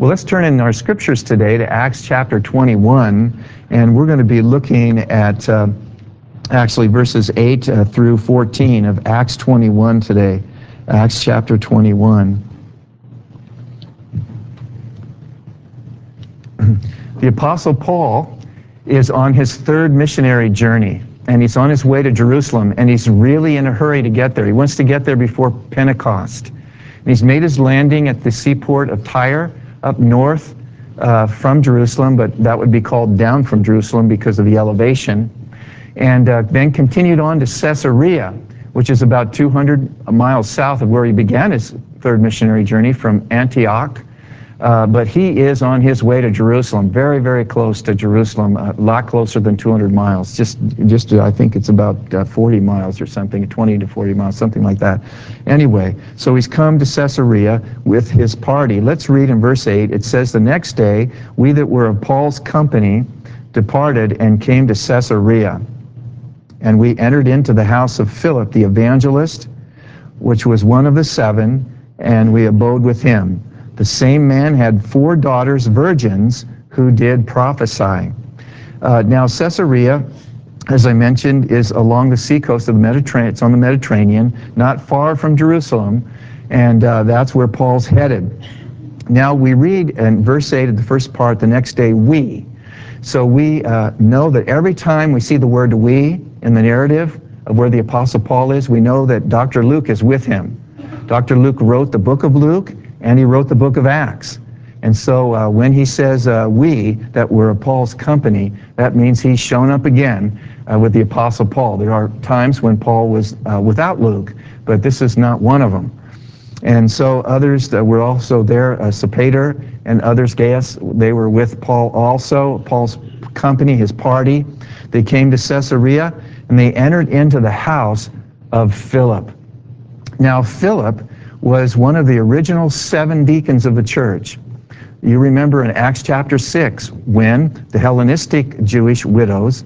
Well, let's turn in our scriptures today to Acts chapter 21, and we're going to be looking at actually verses 8 through 14 of Acts 21 today. Acts chapter 21. The Apostle Paul is on his third missionary journey, and he's on his way to Jerusalem, and he's really in a hurry to get there. He wants to get there before Pentecost. And he's made his landing at the seaport of Tyre, up north from Jerusalem, but that would be called down from Jerusalem because of the elevation. And then continued on to Caesarea, which is about 200 miles south of where he began his third missionary journey from Antioch. But he is on his way to Jerusalem, very, very close to Jerusalem, a lot closer than 200 miles. Just I think it's about 40 miles or something, 20 to 40 miles, something like that. Anyway, so he's come to Caesarea with his party. Let's read in verse 8. It says, "The next day, we that were of Paul's company departed and came to Caesarea. And we entered into the house of Philip the evangelist, which was one of the 7, and we abode with him. The same man had 4 daughters, virgins, who did prophesy." Now Caesarea, as I mentioned, is along the seacoast of the Mediterranean. It's on the Mediterranean, not far from Jerusalem, and that's where Paul's headed. Now we read in verse 8 of the first part, "The next day we." So we know that every time we see the word "we" in the narrative of where the Apostle Paul is, we know that Dr. Luke is with him. Dr. Luke wrote the book of Luke, and he wrote the book of Acts. And so when he says we, that we're of Paul's company, that means he's shown up again with the Apostle Paul. There are times when Paul was without Luke, but this is not one of them. And so others were also there, Sopater and others, Gaius, they were with Paul also, Paul's company, his party. They came to Caesarea, and they entered into the house of Philip. Now Philip was one of the original 7 deacons of the church. You remember in Acts chapter 6 when the Hellenistic Jewish widows,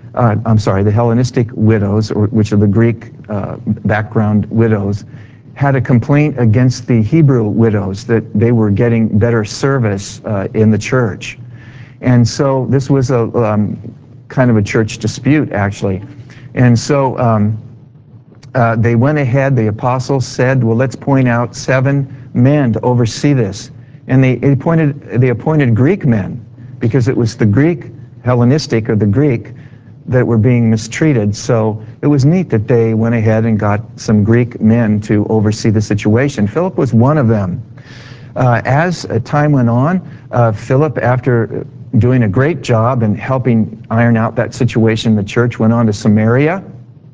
the Hellenistic widows, which are the Greek background widows, had a complaint against the Hebrew widows that they were getting better service in the church. And so this was a kind of a church dispute, actually. And so they went ahead, the apostles said, well, let's point out 7 men to oversee this. And they appointed Greek men, because it was the Greek, Hellenistic, or the Greek, that were being mistreated. So it was neat that they went ahead and got some Greek men to oversee the situation. Philip was one of them. As time went on, Philip, after doing a great job and helping iron out that situation in the church, went on to Samaria.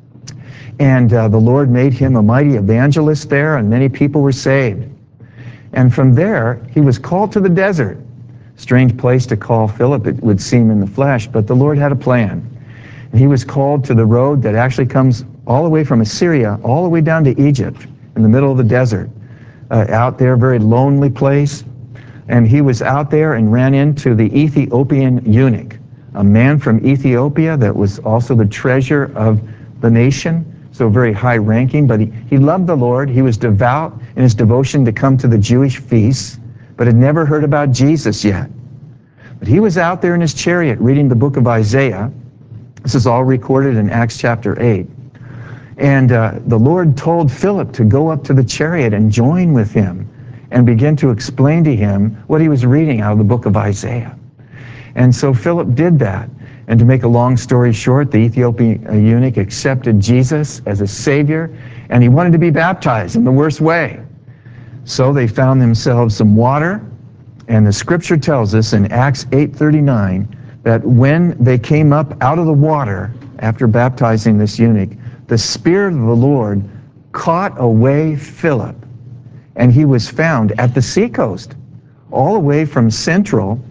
And the Lord made him a mighty evangelist there, and many people were saved. And from there, he was called to the desert. Strange place to call Philip, it would seem, in the flesh, but the Lord had a plan. And he was called to the road that actually comes all the way from Assyria, all the way down to Egypt, in the middle of the desert. Out there, very lonely place. And he was out there and ran into the Ethiopian eunuch, a man from Ethiopia that was also the treasurer of the nation. So very high ranking, but he loved the Lord. He was devout in his devotion to come to the Jewish feasts, but had never heard about Jesus yet. But he was out there in his chariot reading the book of Isaiah. This is all recorded in Acts chapter 8. And the Lord told Philip to go up to the chariot and join with him and begin to explain to him what he was reading out of the book of Isaiah. And so Philip did that. And to make a long story short, the Ethiopian eunuch accepted Jesus as a Savior, and he wanted to be baptized in the worst way. So they found themselves some water, and the scripture tells us in Acts 8:39 that when they came up out of the water after baptizing this eunuch, the Spirit of the Lord caught away Philip, and he was found at the seacoast, all the way from central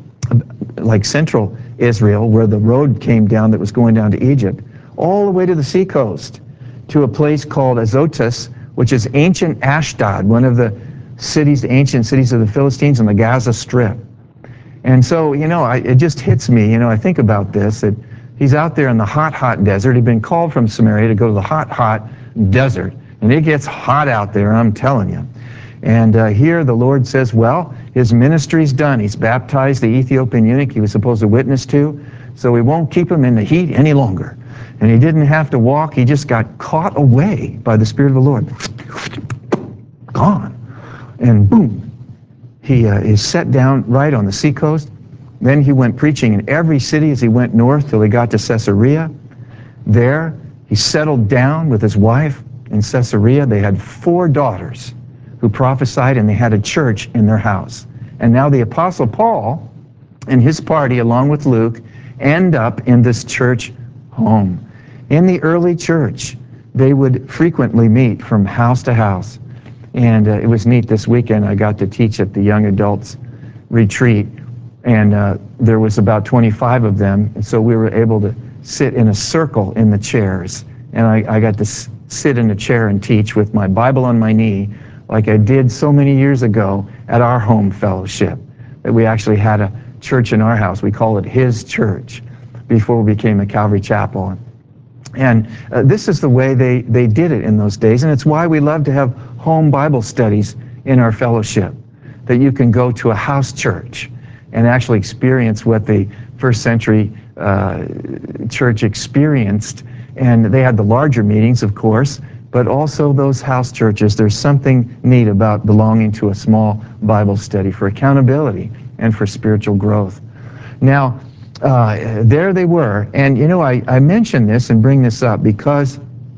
Israel, where the road came down that was going down to Egypt, all the way to the seacoast, to a place called Azotus, which is ancient Ashdod, one of the ancient cities of the Philistines on the Gaza Strip. And so, it just hits me, I think about this, that he's out there in the hot, hot desert. He'd been called from Samaria to go to the hot, hot desert. And it gets hot out there, I'm telling you. And here the Lord says, well, his ministry's done. He's baptized the Ethiopian eunuch he was supposed to witness to, so we won't keep him in the heat any longer. And he didn't have to walk. He just got caught away by the Spirit of the Lord. Gone. And boom, he is set down right on the seacoast. Then he went preaching in every city as he went north till he got to Caesarea. There, he settled down with his wife in Caesarea. They had 4 daughters who prophesied, and they had a church in their house. And now the Apostle Paul and his party, along with Luke, end up in this church home. In the early church, they would frequently meet from house to house. And it was neat this weekend. I got to teach at the young adults retreat, and there was about 25 of them. And so we were able to sit in a circle in the chairs. And I got to sit in a chair and teach with my Bible on my knee, like I did so many years ago at our home fellowship. That we actually had a church in our house. We call it His Church before we became a Calvary Chapel. And this is the way they did it in those days. And it's why we love to have home Bible studies in our fellowship, that you can go to a house church and actually experience what the first century church experienced. And they had the larger meetings, of course, but also those house churches. There's something neat about belonging to a small Bible study for accountability and for spiritual growth. Now, there they were. And, you know, I mention this and bring this up because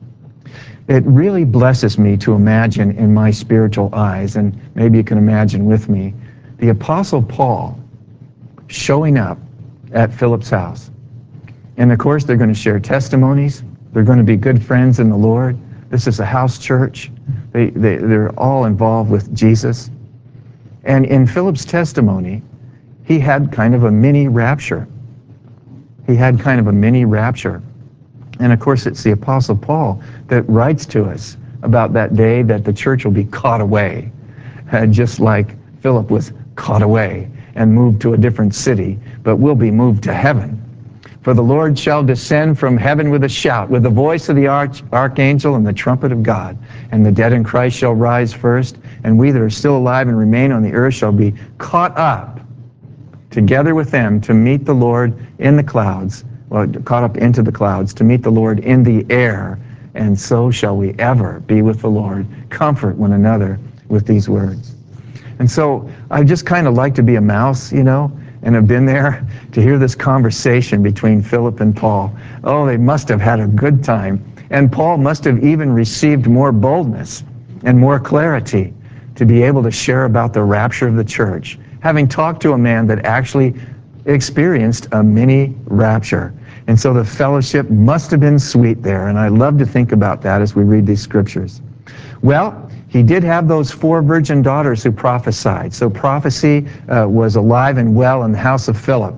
it really blesses me to imagine in my spiritual eyes, and maybe you can imagine with me, the Apostle Paul showing up at Philip's house. And, of course, they're going to share testimonies. They're going to be good friends in the Lord. This is a house church. They're all involved with Jesus. And in Philip's testimony, he had kind of a mini rapture. He had kind of a mini rapture. And of course, it's the Apostle Paul that writes to us about that day that the church will be caught away, just like Philip was caught away and moved to a different city, but will be moved to heaven. For the Lord shall descend from heaven with a shout, with the voice of the archangel and the trumpet of God. And the dead in Christ shall rise first, and we that are still alive and remain on the earth shall be caught up together with them to meet the Lord in the clouds, well, caught up into the clouds, to meet the Lord in the air, and so shall we ever be with the Lord. Comfort one another with these words. And so I just kind of like to be a mouse, you know, and have been there to hear this conversation between Philip and Paul. Oh, they must have had a good time. And Paul must have even received more boldness and more clarity to be able to share about the rapture of the church, having talked to a man that actually experienced a mini rapture. And so the fellowship must have been sweet there, and I love to think about that as we read these scriptures. Well, he did have those 4 virgin daughters who prophesied. So prophecy was alive and well in the house of Philip.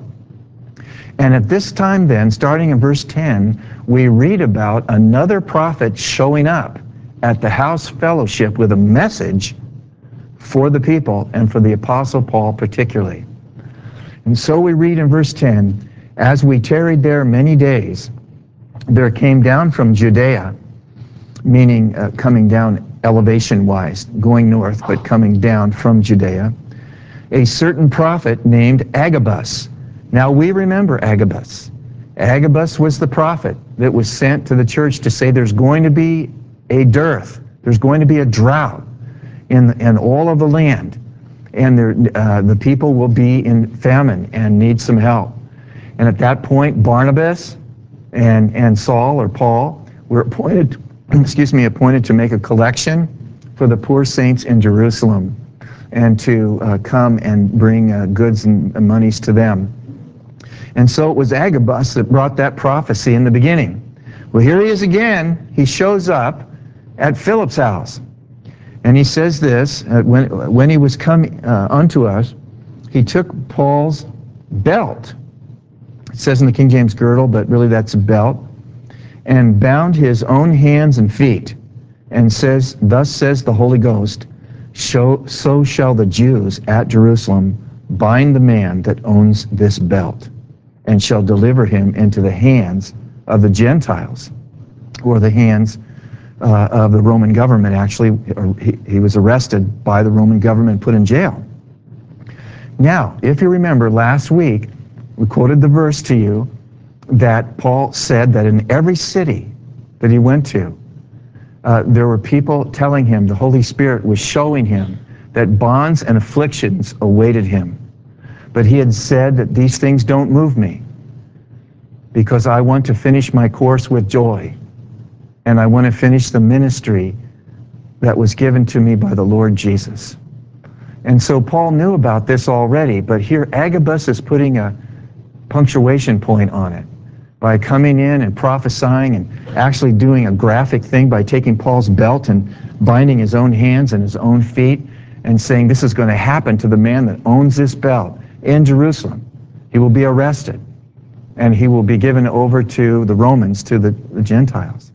And at this time then, starting in verse 10, we read about another prophet showing up at the house fellowship with a message for the people and for the Apostle Paul particularly. And so we read in verse 10, as we tarried there many days, there came down from Judea, meaning coming down elevation-wise, going north, but coming down from Judea, a certain prophet named Agabus. Now we remember Agabus. Agabus was the prophet that was sent to the church to say there's going to be a dearth, there's going to be a drought in all of the land, and the people will be in famine and need some help. And at that point, Barnabas and Saul or Paul were appointed to make a collection for the poor saints in Jerusalem and to come and bring goods and monies to them. And so it was Agabus that brought that prophecy in the beginning. Well, here he is again. He shows up at Philip's house. And he says this, when he was coming unto us, he took Paul's belt. It says in the King James girdle, but really that's a belt, and bound his own hands and feet, and says, thus says the Holy Ghost, so shall the Jews at Jerusalem bind the man that owns this belt, and shall deliver him into the hands of the Gentiles, or the hands of the Roman government. Actually, he was arrested by the Roman government and put in jail. Now, if you remember last week, we quoted the verse to you that Paul said that in every city that he went to, there were people telling him, the Holy Spirit was showing him that bonds and afflictions awaited him. But he had said that these things don't move me because I want to finish my course with joy, and I want to finish the ministry that was given to me by the Lord Jesus. And so Paul knew about this already, but here Agabus is putting a punctuation point on it by coming in and prophesying and actually doing a graphic thing by taking Paul's belt and binding his own hands and his own feet and saying this is going to happen to the man that owns this belt in Jerusalem. He will be arrested and he will be given over to the Romans, to the Gentiles.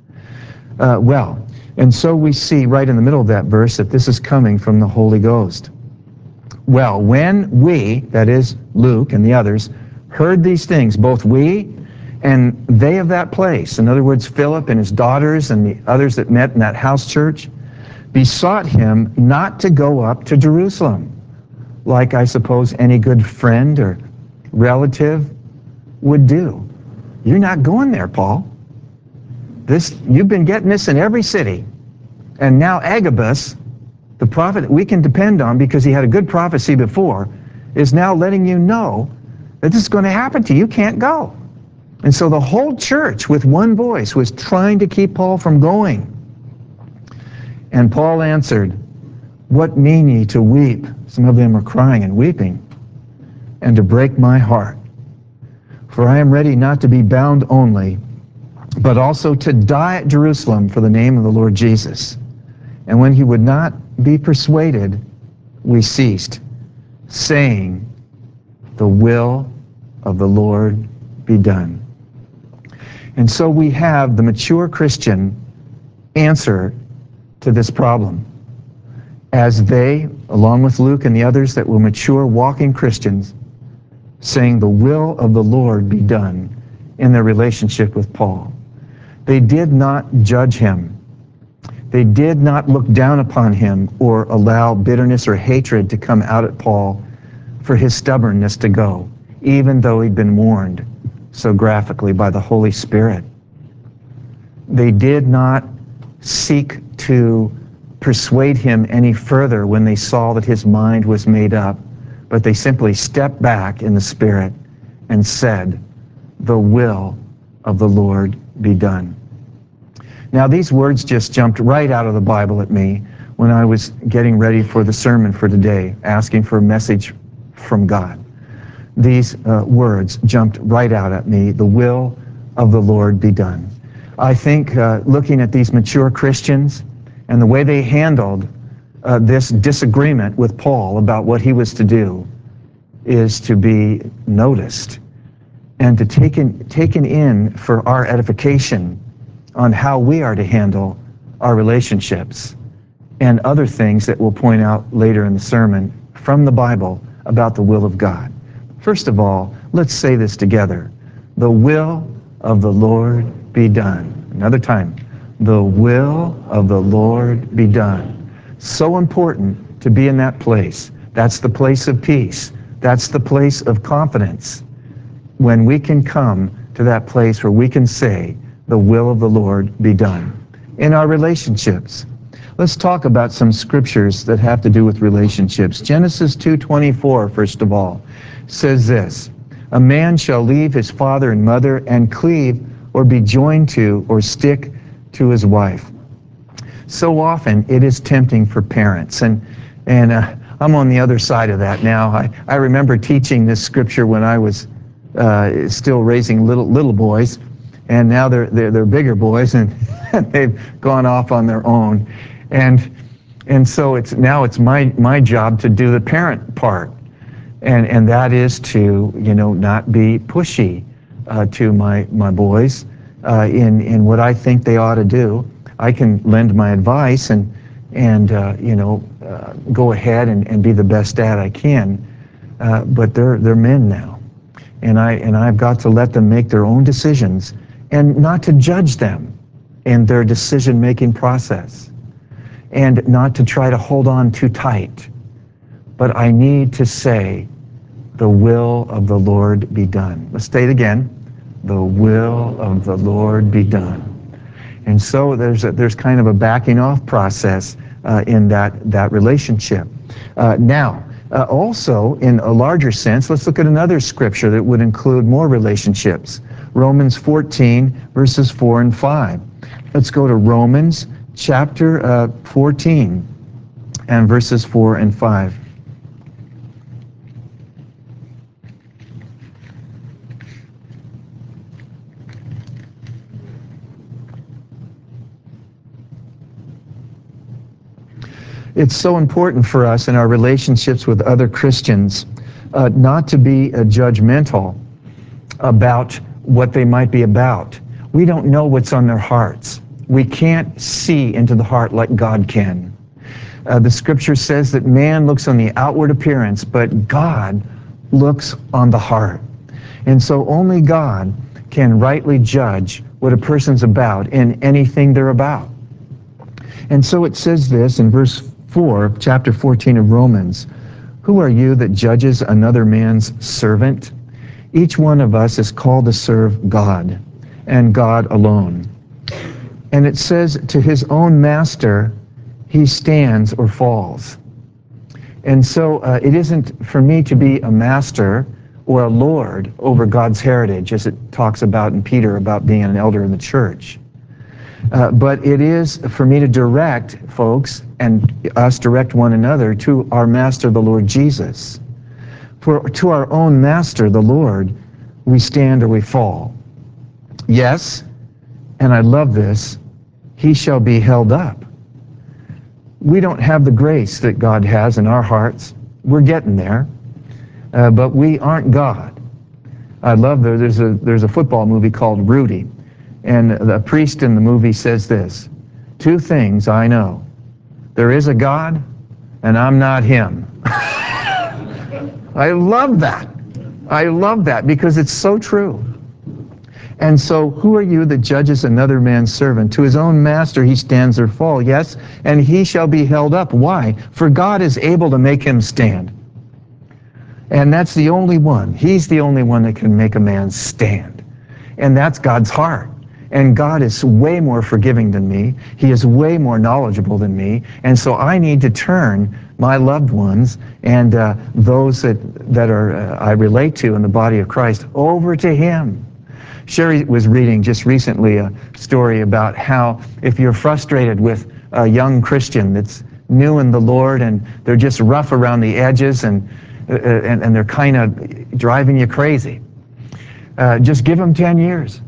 And so we see right in the middle of that verse that this is coming from the Holy Ghost. Well, when we, that is Luke and the others, heard these things, both we and they of that place, in other words, Philip and his daughters and the others that met in that house church, besought him not to go up to Jerusalem, like I suppose any good friend or relative would do. You're not going there, Paul. You've been getting this in every city. And now Agabus, the prophet that we can depend on because he had a good prophecy before, is now letting you know that this is going to happen to you. You can't go. And so the whole church with one voice was trying to keep Paul from going. And Paul answered, "What mean ye to weep?" Some of them are crying and weeping. "And to break my heart. For I am ready not to be bound only, but also to die at Jerusalem for the name of the Lord Jesus." And when he would not be persuaded, we ceased, saying, "The will of the Lord be done." And so we have the mature Christian answer to this problem, as they, along with Luke and the others that were mature walking Christians, saying the will of the Lord be done in their relationship with Paul. They did not judge him. They did not look down upon him or allow bitterness or hatred to come out at Paul for his stubbornness to go, even though he'd been warned so graphically by the Holy Spirit. They did not seek to persuade him any further when they saw that his mind was made up, but they simply stepped back in the Spirit and said, "The will of the Lord be done." Now, these words just jumped right out of the Bible at me when I was getting ready for the sermon for today, asking for a message from God. These words jumped right out at me, "The will of the Lord be done." I think looking at these mature Christians and the way they handled this disagreement with Paul about what he was to do is to be noticed and to taken in for our edification on how we are to handle our relationships and other things that we'll point out later in the sermon from the Bible about the will of God. First of all, let's say this together. The will of the Lord be done. Another time. The will of the Lord be done. So important to be in that place. That's the place of peace. That's the place of confidence. When we can come to that place where we can say, the will of the Lord be done. In our relationships, let's talk about some scriptures that have to do with relationships. Genesis 2:24, first of all, says this, "A man shall leave his father and mother and cleave or be joined to or stick to his wife." So often it is tempting for parents, and I'm on the other side of that now. I remember teaching this scripture when I was still raising little boys, and now they're bigger boys, and they've gone off on their own, and so it's my job to do the parent part, and that is to not be pushy to my boys in what I think they ought to do. I can lend my advice and go ahead and be the best dad I can, but they're men now, and I've got to let them make their own decisions and not to judge them. in their decision-making process, and not to try to hold on too tight. But I need to say, the will of the Lord be done. Let's say it again. The will of the Lord be done. And so there's kind of a backing off process in that relationship. Also, in a larger sense, let's look at another scripture that would include more relationships. Romans 14, verses 4 and 5. Let's go to Romans chapter 14 and verses 4 and 5. It's so important for us in our relationships with other Christians not to be judgmental about what they might be about. We don't know what's on their hearts. We can't see into the heart like God can. The scripture says that man looks on the outward appearance, but God looks on the heart. And so only God can rightly judge what a person's about in anything they're about. And so it says this in verse 4, chapter 14 of Romans, "Who are you that judges another man's servant? Each one of us is called to serve God, and God alone." And it says, to his own master, he stands or falls. And so it isn't for me to be a master or a lord over God's heritage, as it talks about in Peter about being an elder in the church. But it is for me to direct folks, and us direct one another to our Master, the Lord Jesus. For to our own Master, the Lord, we stand or we fall. Yes, and I love this, he shall be held up. We don't have the grace that God has in our hearts. We're getting there, but we aren't God. I love there's a football movie called Rudy. And the priest in the movie says this, "Two things I know. There is a God, and I'm not him." I love that. I love that because it's so true. And so who are you that judges another man's servant? To his own master he stands or falls, yes, and he shall be held up. Why? For God is able to make him stand. And that's the only one. He's the only one that can make a man stand. And that's God's heart. And God is way more forgiving than me. He is way more knowledgeable than me. And so I need to turn my loved ones and those that I relate to in the body of Christ over to him. Sherry was reading just recently a story about how if you're frustrated with a young Christian that's new in the Lord and they're just rough around the edges and they're kind of driving you crazy, just give them 10 years.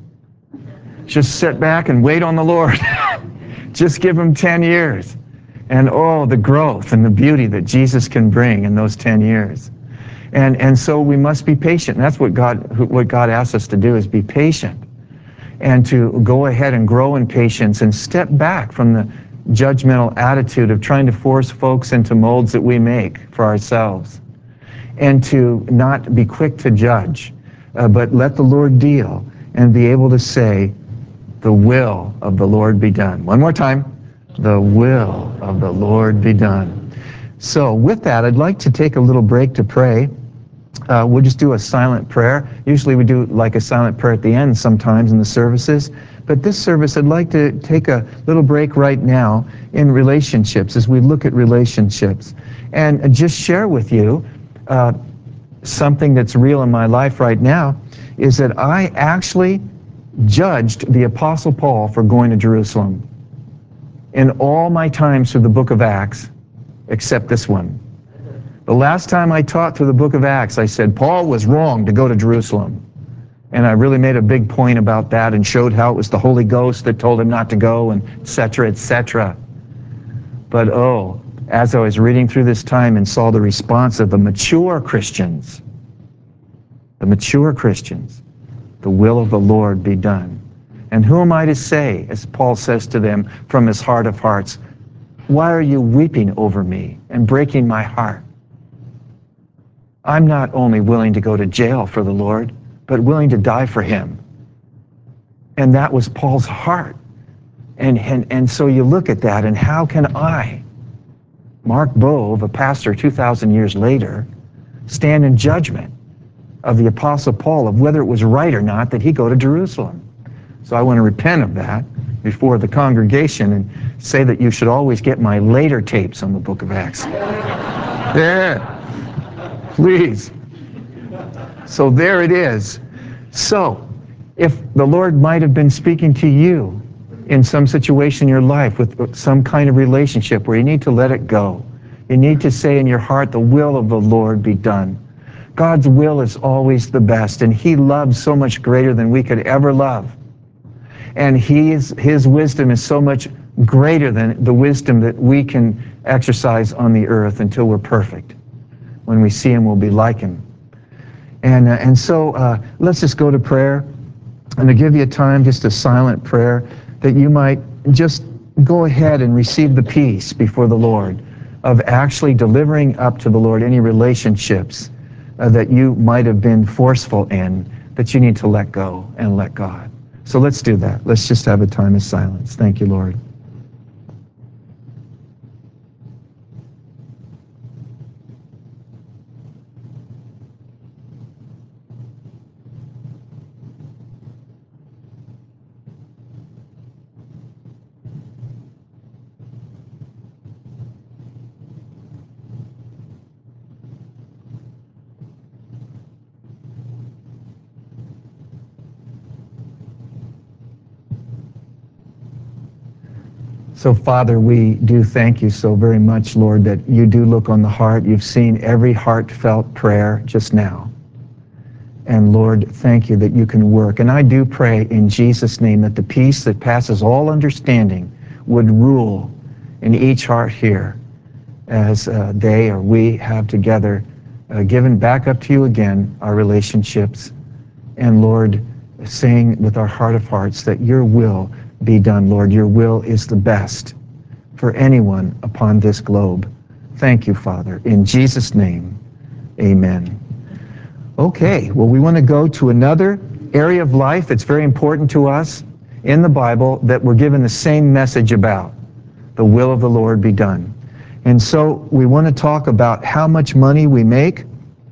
Just sit back and wait on the Lord. Just give them 10 years. And oh, the growth and the beauty that Jesus can bring in those 10 years. And so we must be patient. And that's what God asks us to do, is be patient. And to go ahead and grow in patience and step back from the judgmental attitude of trying to force folks into molds that we make for ourselves. And to not be quick to judge, but let the Lord deal and be able to say, the will of the Lord be done. One more time. The will of the Lord be done. So with that, I'd like to take a little break to pray. We'll just do a silent prayer. Usually we do like a silent prayer at the end sometimes in the services. But this service, I'd like to take a little break right now in relationships as we look at relationships. And just share with you something that's real in my life right now, is that I actually judged the Apostle Paul for going to Jerusalem in all my times through the book of Acts, except this one. The last time I taught through the book of Acts, I said Paul was wrong to go to Jerusalem. And I really made a big point about that and showed how it was the Holy Ghost that told him not to go, and et cetera, et cetera. But as I was reading through this time and saw the response of the mature Christians, the will of the Lord be done. And who am I to say, as Paul says to them from his heart of hearts, why are you weeping over me and breaking my heart? I'm not only willing to go to jail for the Lord, but willing to die for him. And that was Paul's heart. And so you look at that, and how can I, Mark Bove, a pastor 2,000 years later, stand in judgment of the Apostle Paul of whether it was right or not that he go to Jerusalem? So I want to repent of that before the congregation and say that you should always get my later tapes on the book of Acts. Yeah, please. So there it is. So if the Lord might have been speaking to you in some situation in your life with some kind of relationship where you need to let it go, you need to say in your heart, the will of the Lord be done. God's will is always the best, and he loves so much greater than we could ever love. And his wisdom is so much greater than the wisdom that we can exercise on the earth until we're perfect. When we see him, we'll be like him. And so let's just go to prayer. I'm going to give you a time, just a silent prayer, that you might just go ahead and receive the peace before the Lord of actually delivering up to the Lord any relationships that you might have been forceful in, that you need to let go and let God. So let's do that. Let's just have a time of silence. Thank you, Lord. So, Father, we do thank you so very much, Lord, that you do look on the heart. You've seen every heartfelt prayer just now. And, Lord, thank you that you can work. And I do pray in Jesus' name that the peace that passes all understanding would rule in each heart here as they or we have together given back up to you again our relationships. And, Lord, saying with our heart of hearts that your will be done, Lord. Your will is the best for anyone upon this globe. Thank you, Father. In Jesus' name, amen. Okay, well, we want to go to another area of life that's very important to us in the Bible that we're given the same message about. The will of the Lord be done. And so we want to talk about how much money we make.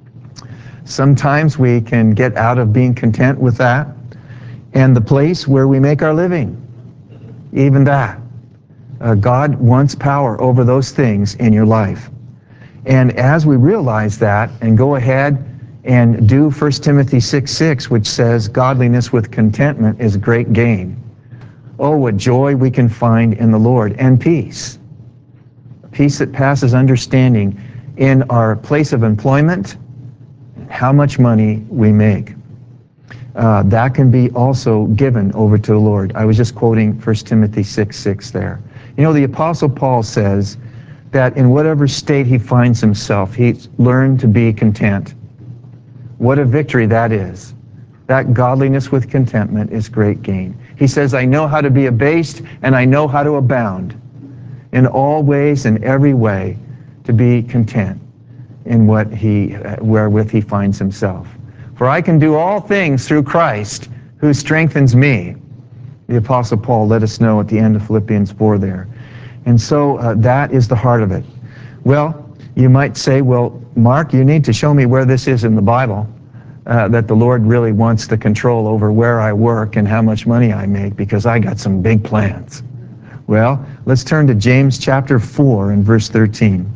Sometimes we can get out of being content with that. And the place where we make our living. Even that. God wants power over those things in your life. And as we realize that and go ahead and do 1 Timothy 6:6, which says, godliness with contentment is great gain. Oh, what joy we can find in the Lord, and peace. Peace that passes understanding in our place of employment, how much money we make. That can be also given over to the Lord. I was just quoting 1 Timothy 6:6 there. You know, the Apostle Paul says that in whatever state he finds himself, he's learned to be content. What a victory that is. That godliness with contentment is great gain. He says, I know how to be abased, and I know how to abound. In all ways and every way, to be content in wherewith he finds himself. For I can do all things through Christ who strengthens me. The Apostle Paul let us know at the end of Philippians 4 there. And so that is the heart of it. Well, you might say, well, Mark, you need to show me where this is in the Bible, that the Lord really wants the control over where I work and how much money I make, because I got some big plans. Well, let's turn to James chapter 4 and verse 13.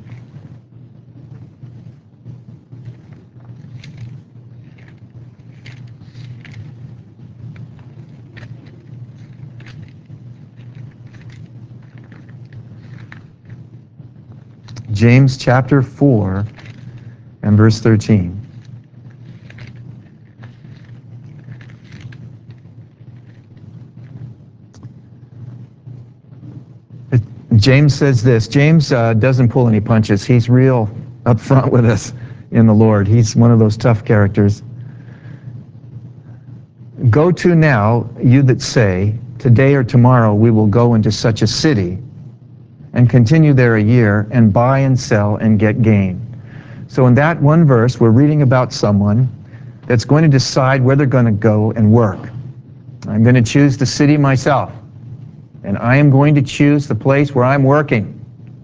James chapter 4 and verse 13. James says this. James doesn't pull any punches. He's real upfront with us in the Lord. He's one of those tough characters. Go to now, you that say, today or tomorrow we will go into such a city and continue there a year and buy and sell and get gain. So in that one verse, we're reading about someone that's going to decide where they're going to go and work. I'm going to choose the city myself. and I am going to choose the place where I'm working.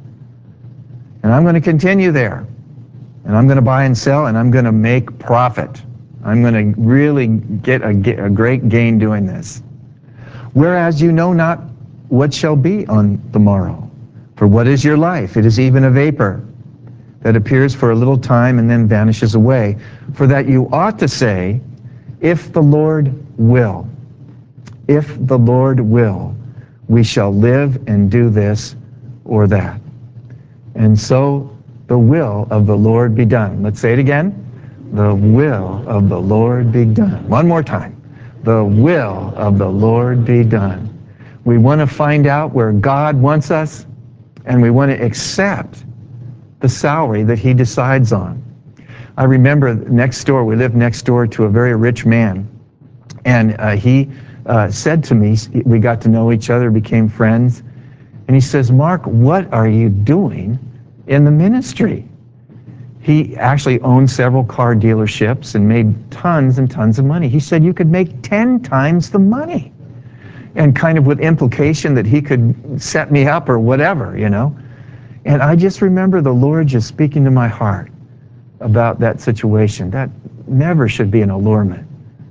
And I'm going to continue there. And I'm going to buy and sell, and I'm going to make profit. I'm going to really get a great gain doing this. Whereas you know not what shall be on the morrow. For what is your life? It is even a vapor that appears for a little time and then vanishes away. For that you ought to say, if the Lord will, if the Lord will, we shall live and do this or that. And so the will of the Lord be done. Let's say it again. The will of the Lord be done. One more time. The will of the Lord be done. We want to find out where God wants us, and we want to accept the salary that he decides on. I remember next door, we lived next door to a very rich man, and he said to me, we got to know each other, became friends, and he says, Mark, what are you doing in the ministry? He actually owned several car dealerships and made tons and tons of money. He said you could make 10 times the money. And kind of with implication that he could set me up or whatever, you know. And I just remember the Lord just speaking to my heart about that situation. That never should be an allurement.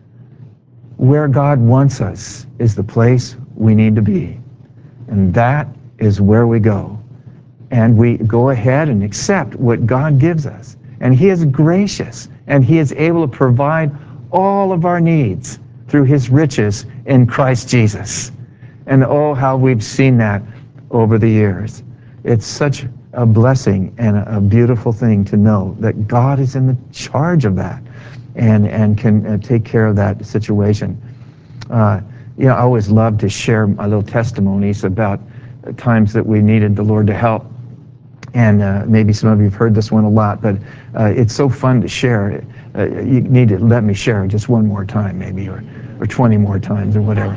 Where God wants us is the place we need to be. And that is where we go. And we go ahead and accept what God gives us. And he is gracious, and he is able to provide all of our needs through his riches in Christ Jesus. And oh, how we've seen that over the years. It's such a blessing and a beautiful thing to know that God is in the charge of that and can take care of that situation. I always love to share my little testimonies about times that we needed the Lord to help. And maybe some of you have heard this one a lot, but it's so fun to share. You need to let me share it just one more time, maybe, or 20 more times, or whatever.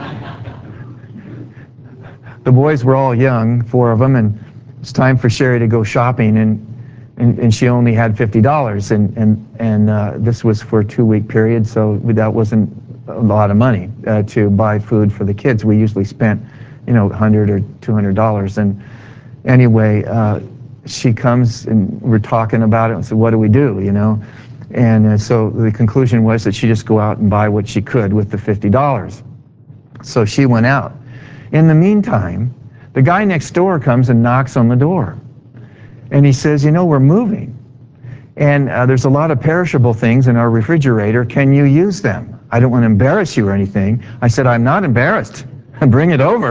The boys were all young, 4 of them, and it's time for Sherry to go shopping, and she only had $50, and this was for a 2-week period, so that wasn't a lot of money to buy food for the kids. We usually spent, $100 or $200, and anyway, she comes and we're talking about it and said, what do we do, And so the conclusion was that she just go out and buy what she could with the $50. So she went out. In the meantime, the guy next door comes and knocks on the door. And he says, we're moving. And there's a lot of perishable things in our refrigerator. Can you use them? I don't want to embarrass you or anything. I said, I'm not embarrassed. Bring it over.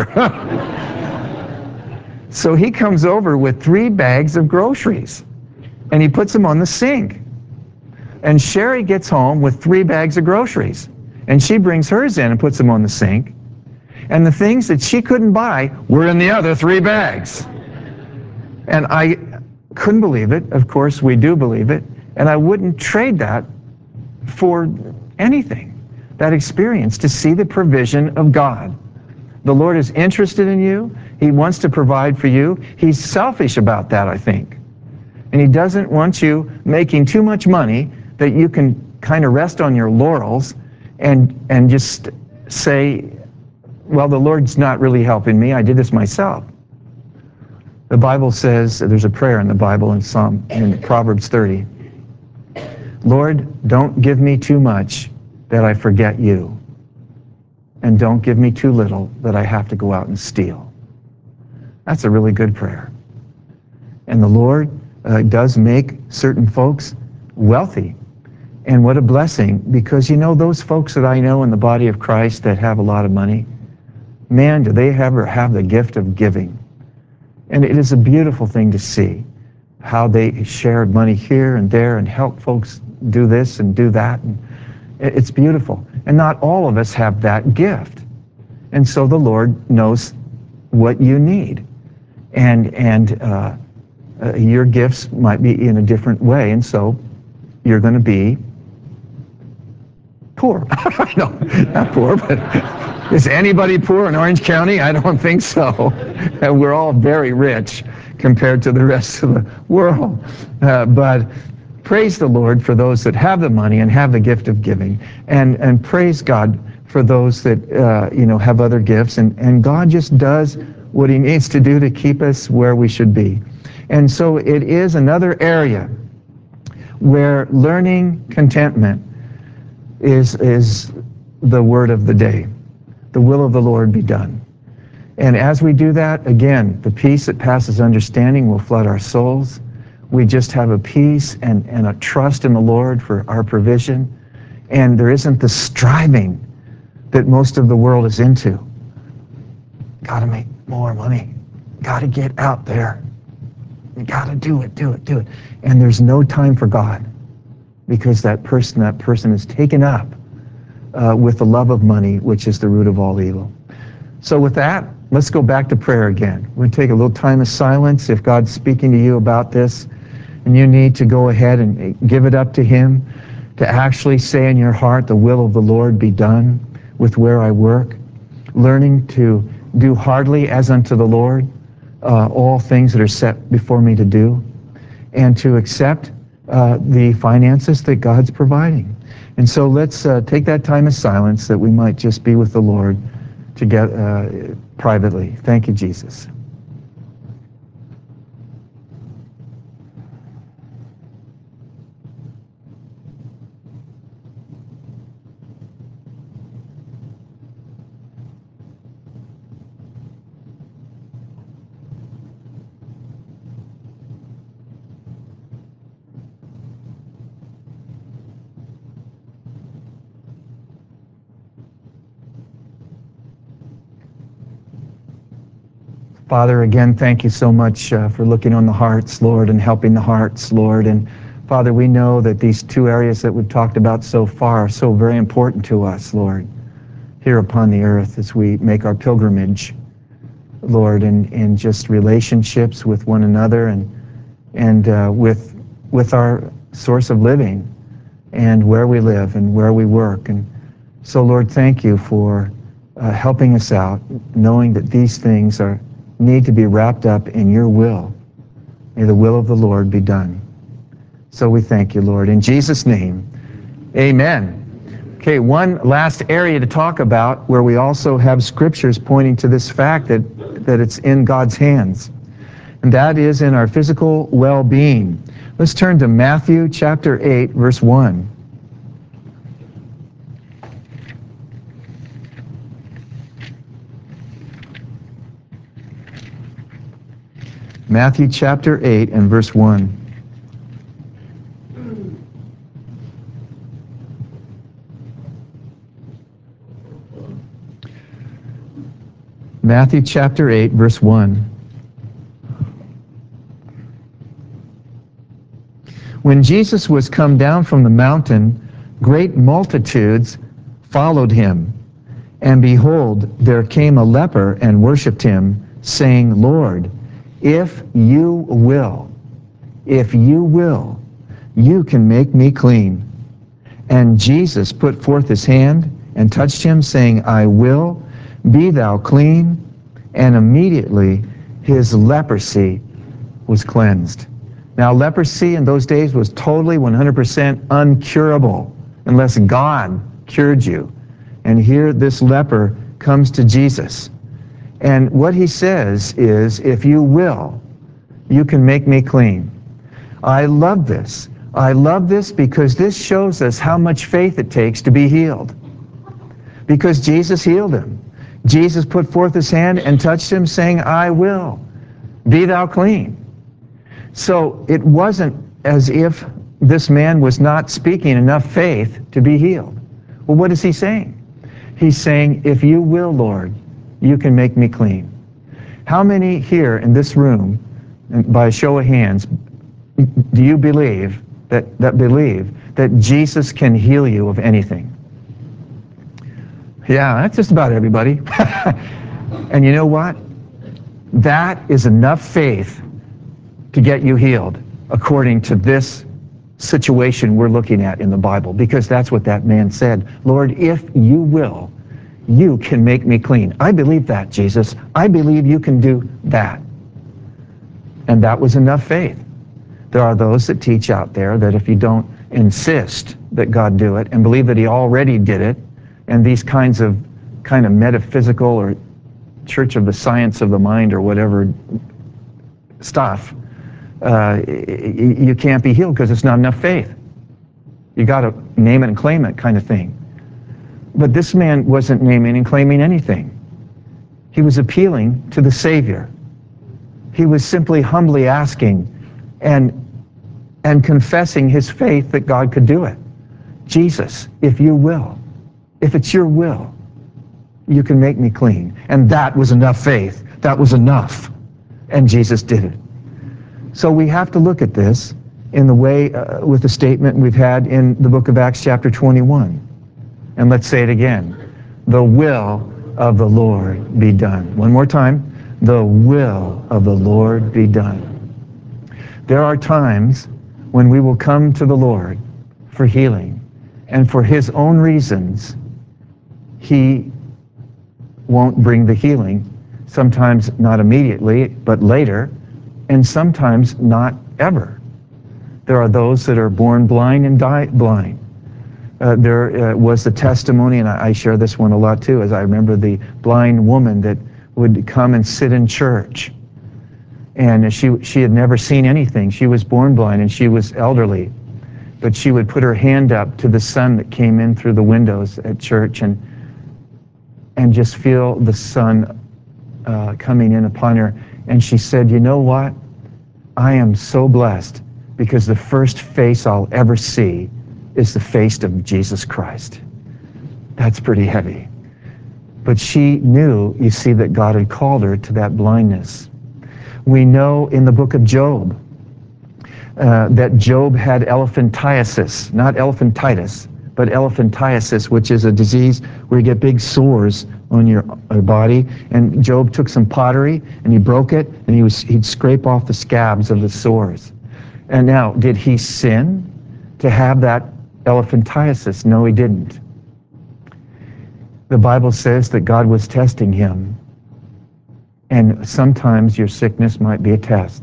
So he comes over with 3 bags of groceries, and he puts them on the sink. And Sherry gets home with 3 bags of groceries, and she brings hers in and puts them on the sink. And the things that she couldn't buy were in the other 3 bags. And I couldn't believe it. Of course, we do believe it. And I wouldn't trade that for anything, that experience, to see the provision of God. The Lord is interested in you. He wants to provide for you. He's selfish about that, I think. And he doesn't want you making too much money that you can kind of rest on your laurels and just say, well, the Lord's not really helping me. I did this myself. The Bible says, there's a prayer in the Bible in Proverbs 30. Lord, don't give me too much that I forget you. And don't give me too little that I have to go out and steal. That's a really good prayer. And the Lord does make certain folks wealthy. And what a blessing, because those folks that I know in the body of Christ that have a lot of money, man, do they ever have the gift of giving. And it is a beautiful thing to see how they shared money here and there and help folks do this and do that. And it's beautiful. And not all of us have that gift. And so the Lord knows what you need. And your gifts might be in a different way. And so you're going to be poor. No, not poor, but is anybody poor in Orange County? I don't think so. We're all very rich compared to the rest of the world. But praise the Lord for those that have the money and have the gift of giving, and praise God for those that have other gifts, and God just does what he needs to do to keep us where we should be. And so it is another area where learning contentment is the word of the day. The will of the Lord be done. And as we do that, again, the peace that passes understanding will flood our souls. We just have a peace and a trust in the Lord for our provision. And there isn't the striving that most of the world is into. Got to make more money. Got to get out there. You got to do it. And there's no time for God, because that person is taken up with the love of money, which is the root of all evil. So with that, let's go back to prayer again. We're going to take a little time of silence. If God's speaking to you about this, and you need to go ahead and give it up to him, to actually say in your heart, the will of the Lord be done with where I work, learning to do heartily as unto the Lord all things that are set before me to do, and to accept the finances that God's providing. And so let's take that time of silence that we might just be with the Lord together privately. Thank you, Jesus. Father, again, thank you so much for looking on the hearts, Lord, and helping the hearts, Lord. And Father, we know that these two areas that we've talked about so far are so very important to us, Lord, here upon the earth as we make our pilgrimage, Lord, in just relationships with one another and with our source of living and where we live and where we work. And so, Lord, thank you for helping us out, knowing that these things need to be wrapped up in your will. May the will of the Lord be done. So we thank you, Lord. In Jesus' name, amen. Okay, one last area to talk about where we also have scriptures pointing to this fact that it's in God's hands. And that is in our physical well-being. Let's turn to Matthew chapter 8, verse 1. Matthew chapter 8 and verse 1. Matthew chapter 8, verse 1. When Jesus was come down from the mountain, great multitudes followed him. And behold, there came a leper and worshipped him, saying, Lord, if you will, you can make me clean. And Jesus put forth his hand and touched him, saying, I will, be thou clean. And immediately his leprosy was cleansed. Now, leprosy in those days was totally 100% uncurable unless God cured you. And here this leper comes to Jesus. And what he says is, if you will, you can make me clean. I love this. I love this because this shows us how much faith it takes to be healed. Because Jesus healed him. Jesus put forth his hand and touched him, saying, I will, be thou clean. So it wasn't as if this man was not speaking enough faith to be healed. Well, what is he saying? He's saying, if you will, Lord, you can make me clean. How many here in this room, by a show of hands, do you believe that Jesus can heal you of anything? Yeah, that's just about everybody. And you know what? That is enough faith to get you healed, according to this situation we're looking at in the Bible, because that's what that man said. Lord, if you will, you can make me clean. I believe that, Jesus. I believe you can do that. And that was enough faith. There are those that teach out there that if you don't insist that God do it and believe that he already did it, and these kind of metaphysical or church of the science of the mind or whatever stuff, you can't be healed because it's not enough faith. You got to name it and claim it kind of thing. But this man wasn't naming and claiming anything. He was appealing to the Savior. He was simply humbly asking and confessing his faith that God could do it. Jesus, if you will, if it's your will, you can make me clean. And that was enough faith. That was enough. And Jesus did it. So we have to look at this in the way with the statement we've had in the book of Acts chapter 21. And let's say it again. The will of the Lord be done. One more time. The will of the Lord be done. There are times when we will come to the Lord for healing, and for his own reasons, he won't bring the healing. Sometimes not immediately, but later, and sometimes not ever. There are those that are born blind and die blind. There was the testimony, and I share this one a lot too, as I remember the blind woman that would come and sit in church. And she had never seen anything. She was born blind and she was elderly. But she would put her hand up to the sun that came in through the windows at church and just feel the sun coming in upon her. And she said, you know what? I am so blessed because the first face I'll ever see is the face of Jesus Christ. That's pretty heavy. But she knew, you see, that God had called her to that blindness. We know in the book of Job that Job had elephantiasis, not elephantitis, but elephantiasis, which is a disease where you get big sores on your body. And Job took some pottery and he broke it, and he'd scrape off the scabs of the sores. And now, did he sin to have that elephantiasis? No, he didn't. The Bible says that God was testing him. And sometimes your sickness might be a test.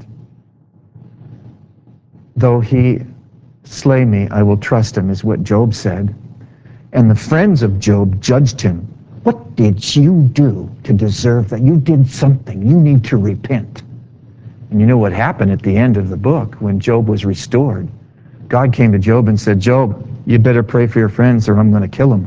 Though he slay me, I will trust him, is what Job said. And the friends of Job judged him. What did you do to deserve that? You did something. You need to repent. And you know what happened at the end of the book when Job was restored? God came to Job and said, Job, you better pray for your friends or I'm going to kill them.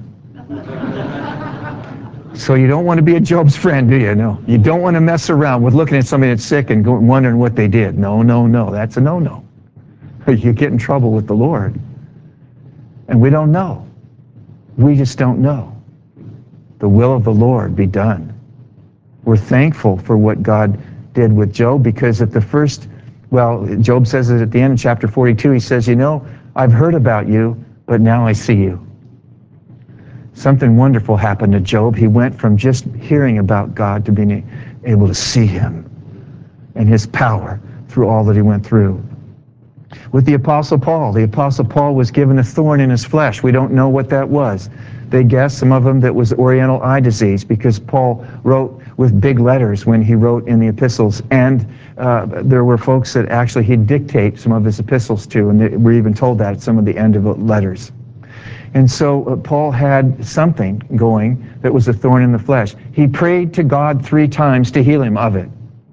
So you don't want to be a Job's friend, do you? No. You don't want to mess around with looking at somebody that's sick and wondering what they did. No, no, no. That's a no-no. You get in trouble with the Lord. And we don't know. We just don't know. The will of the Lord be done. We're thankful for what God did with Job because at the first, Job says it at the end of chapter 42, he says, you know, I've heard about you, but now I see you. Something wonderful happened to Job. He went from just hearing about God to being able to see him and his power through all that he went through. With the Apostle Paul was given a thorn in his flesh. We don't know what that was. They guess, some of them, that was oriental eye disease because Paul wrote with big letters when he wrote in the epistles. And there were folks that actually he'd dictate some of his epistles to, and we're even told that at some of the end of the letters. And so Paul had something going that was a thorn in the flesh. He prayed to God 3 times to heal him of it.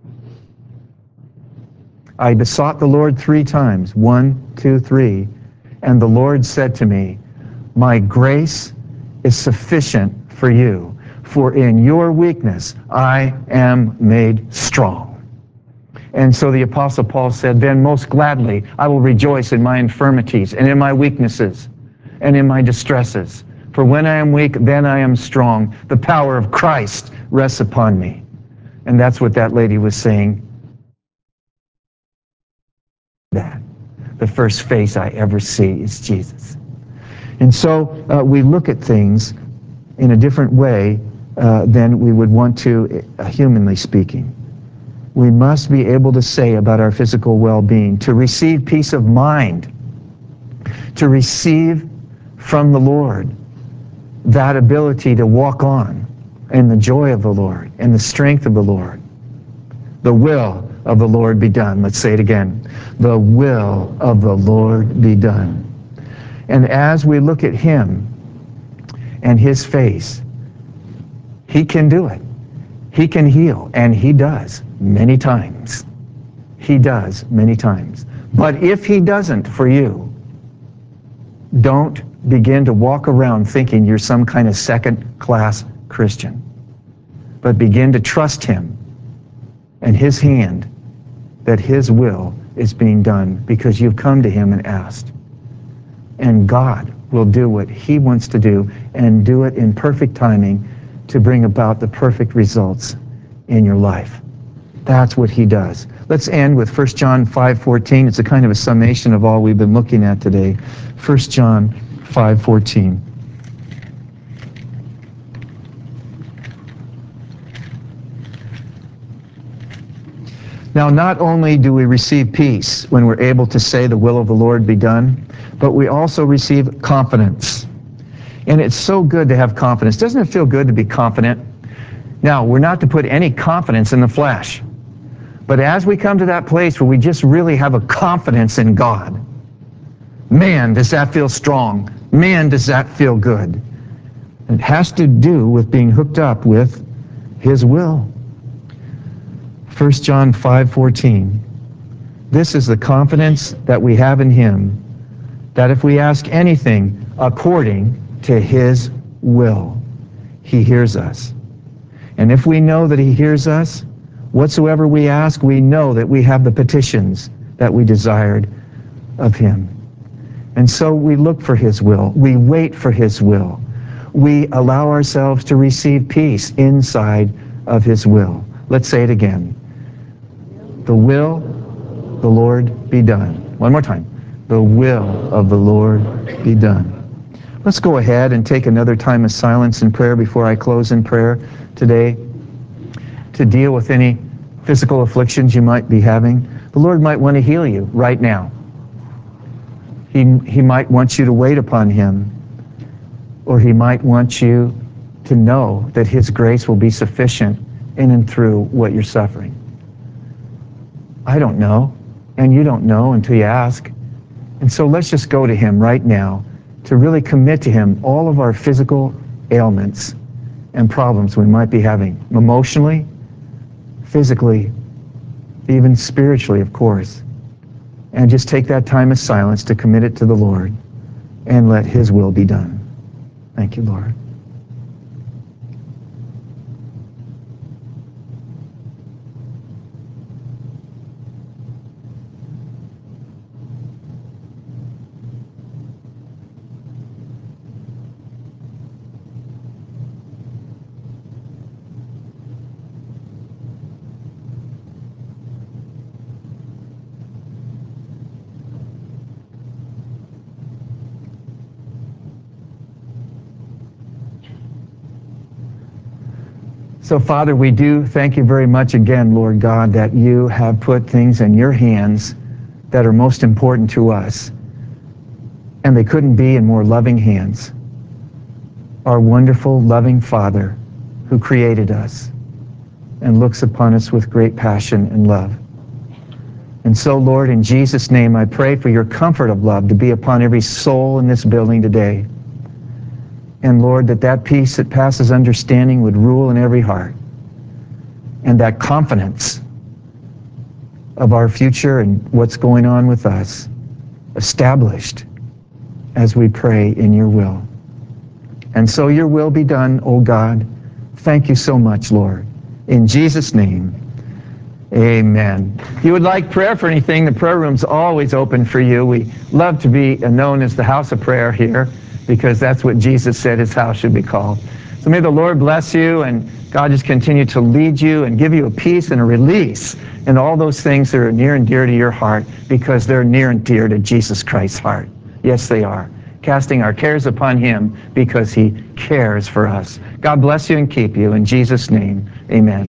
I besought the Lord 3 times, 1, 2, 3, and the Lord said to me, my grace is sufficient for you, for in your weakness I am made strong. And so the Apostle Paul said, then most gladly I will rejoice in my infirmities and in my weaknesses and in my distresses. For when I am weak, then I am strong. The power of Christ rests upon me. And that's what that lady was saying. That the first face I ever see is Jesus. And so we look at things in a different way than we would want to, humanly speaking. We must be able to say about our physical well-being, to receive peace of mind, to receive from the Lord that ability to walk on in the joy of the Lord and the strength of the Lord. The will of the Lord be done. Let's say it again. The will of the Lord be done. And as we look at him and his face, he can do it. He can heal, and he does many times. He does many times. But if he doesn't for you, don't begin to walk around thinking you're some kind of second-class Christian. But begin to trust him and his hand that his will is being done because you've come to him and asked. And God will do what he wants to do and do it in perfect timing to bring about the perfect results in your life. That's what he does. Let's end with 1 John 5:14. It's a kind of a summation of all we've been looking at today. 1 John 5:14. Now, not only do we receive peace when we're able to say the will of the Lord be done, but we also receive confidence. And it's so good to have confidence. Doesn't it feel good to be confident? Now, we're not to put any confidence in the flesh. But as we come to that place where we just really have a confidence in God, man, does that feel strong. Man, does that feel good. It has to do with being hooked up with his will. 1 John 5:14. This is the confidence that we have in him, that if we ask anything according to his will, he hears us. And if we know that he hears us, whatsoever we ask, we know that we have the petitions that we desired of him. And so we look for his will. We wait for his will. We allow ourselves to receive peace inside of his will. Let's say it again. The will of the Lord be done. One more time. The will of the Lord be done. Let's go ahead and take another time of silence and prayer before I close in prayer today to deal with any physical afflictions you might be having. The Lord might want to heal you right now. He might want you to wait upon him, or he might want you to know that his grace will be sufficient in and through what you're suffering. I don't know, and you don't know until you ask. And so let's just go to him right now to really commit to him all of our physical ailments and problems we might be having, emotionally, physically, even spiritually, of course. And just take that time of silence to commit it to the Lord and let his will be done. Thank you, Lord. So, Father, we do thank you very much again, Lord God, that you have put things in your hands that are most important to us. And they couldn't be in more loving hands. Our wonderful, loving Father who created us and looks upon us with great passion and love. And so, Lord, in Jesus' name, I pray for your comfort of love to be upon every soul in this building today. And Lord, that peace that passes understanding would rule in every heart. And that confidence of our future and what's going on with us established as we pray in your will. And so your will be done, O God. Thank you so much, Lord. In Jesus' name, amen. If you would like prayer for anything, the prayer room's always open for you. We love to be known as the house of prayer here, because that's what Jesus said his house should be called. So may the Lord bless you, and God just continue to lead you and give you a peace and a release in all those things that are near and dear to your heart, because they're near and dear to Jesus Christ's heart. Yes, they are. Casting our cares upon him because he cares for us. God bless you and keep you. In Jesus' name, amen.